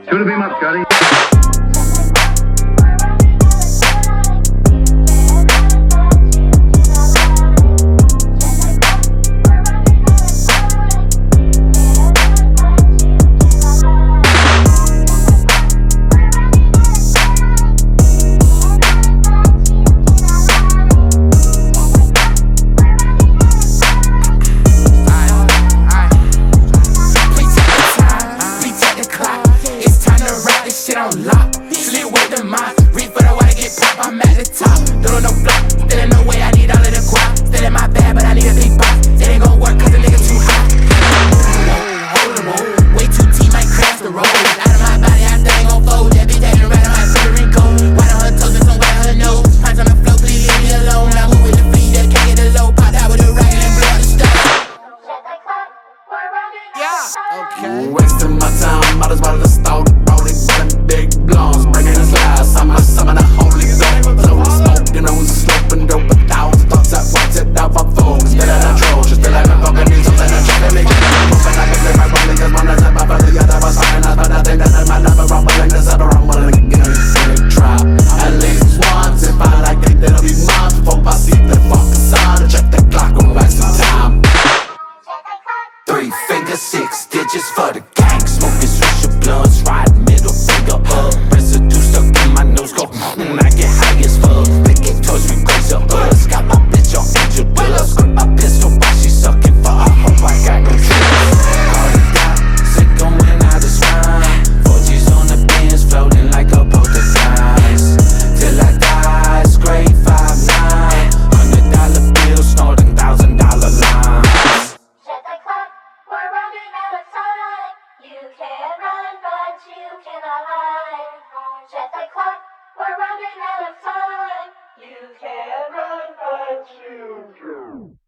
Should have been much, Scotty. Shit on lock, slid with the mind. Reach for the water, get pop, I'm at the top. Doing no flop, still in no way, I need all of the guap. Still in my bag, but I need a big box. It ain't gon' work cause the nigga too hot. Hold the roll, way too T, might crash the road. Out of my body, I still ain't gon' fold. That bitch ain't right on my Puerto Rico. White on her toes and some white on her nose. Punch on the floor, please leave me alone. I move with the fleet, that can't get the low. Popped out with the right and blow out the stove. Yeah, okay. Wasting my time, might as well just start rolling big blondes, bringing the slides. I'm the holy ghost. So the smoke, you know, it's a sloping dope. 1,000 thoughts at once, it out my phone. Still in control, just feel like I'm fucking need something to check. Let me get it open, I can play my role. Because one is about to the other was fine. But I think that I might never rumbling this other rumbling. Get a drop at least once. If I like it, then it'll be months before I see the fucking sun. Check the clock, go back some time. 3 fingers, 6 digits for the gang. Smoking switch your blunts, right middle finger up. Residue stuck in my nose, go I get high as fuck. Licking toes, we raise up us. Got my bitch on angel dust. Grip my pistol while she sucking for I hope I got no trust. Call it out, sick going out of spine. 4G's on the bins, floating like a poltergeist. Till I die, it's grade 5'9". $100 bills, snorting $1,000 lines. We're running out of time. You can't run, but you cannot hide. Check the clock. We're running out of time. You can't run, but you can.